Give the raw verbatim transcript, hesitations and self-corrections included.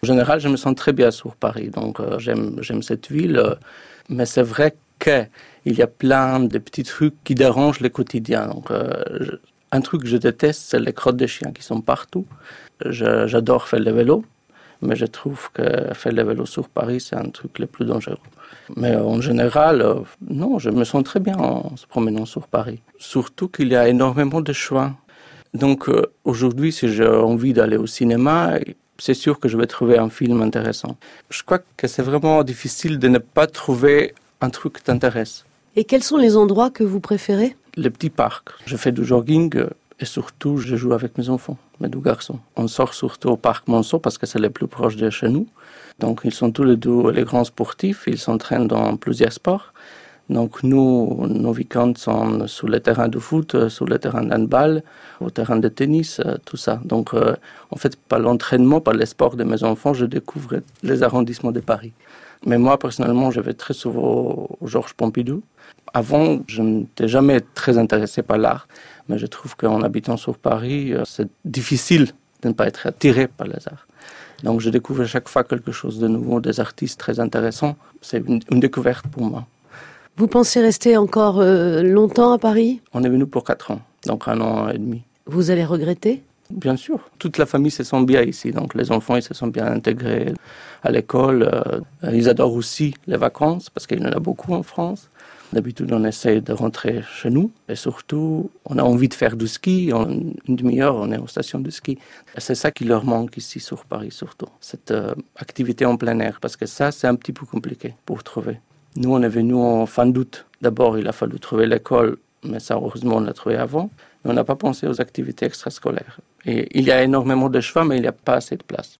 En général, je me sens très bien sur Paris, donc euh, j'aime, j'aime cette ville. Euh, mais c'est vrai qu'il y a plein de petits trucs qui dérangent le quotidien. Donc, euh, je, un truc que je déteste, c'est les crottes de chiens qui sont partout. Je, j'adore faire le vélo, mais je trouve que faire le vélo sur Paris, c'est un truc le plus dangereux. Mais en général, euh, non, je me sens très bien en se promenant sur Paris. Surtout qu'il y a énormément de choix. Donc euh, aujourd'hui, si j'ai envie d'aller au cinéma, c'est sûr que je vais trouver un film intéressant. Je crois que c'est vraiment difficile de ne pas trouver un truc qui t'intéresse. Et quels sont les endroits que vous préférez ? Les petits parcs. Je fais du jogging et surtout, je joue avec mes enfants, mes deux garçons. On sort surtout au parc Monceau parce que c'est le plus proche de chez nous. Donc ils sont tous les deux les grands sportifs, ils s'entraînent dans plusieurs sports. Donc nous, nos week-ends sont sur le terrain de foot, sur le terrain d'handball, au terrain de tennis, tout ça. Donc euh, en fait, par l'entraînement, par les sports de mes enfants, je découvre les arrondissements de Paris. Mais moi, personnellement, je vais très souvent au Georges Pompidou. Avant, je n'étais jamais très intéressé par l'art, mais je trouve qu'en habitant sur Paris, c'est difficile de ne pas être attiré par les arts. Donc je découvre à chaque fois quelque chose de nouveau, des artistes très intéressants. C'est une, une découverte pour moi. Vous pensez rester encore euh, longtemps à Paris ? On est venu pour quatre ans, donc un an et demi. Vous allez regretter ? Bien sûr. Toute la famille se sent bien ici. Donc les enfants, ils se sont bien intégrés à l'école. Euh, ils adorent aussi les vacances parce qu'il y en a beaucoup en France. D'habitude, on essaie de rentrer chez nous. Et surtout, on a envie de faire du ski. En une demi-heure, on est aux stations de ski. Et c'est ça qui leur manque ici sur Paris, surtout. Cette euh, activité en plein air. Parce que ça, c'est un petit peu compliqué pour trouver. Nous, on est venus en fin d'août. D'abord, il a fallu trouver l'école. Mais ça, heureusement, on l'a trouvé avant. Mais on n'a pas pensé aux activités extrascolaires. Et il y a énormément de choix, mais il n'y a pas assez de place.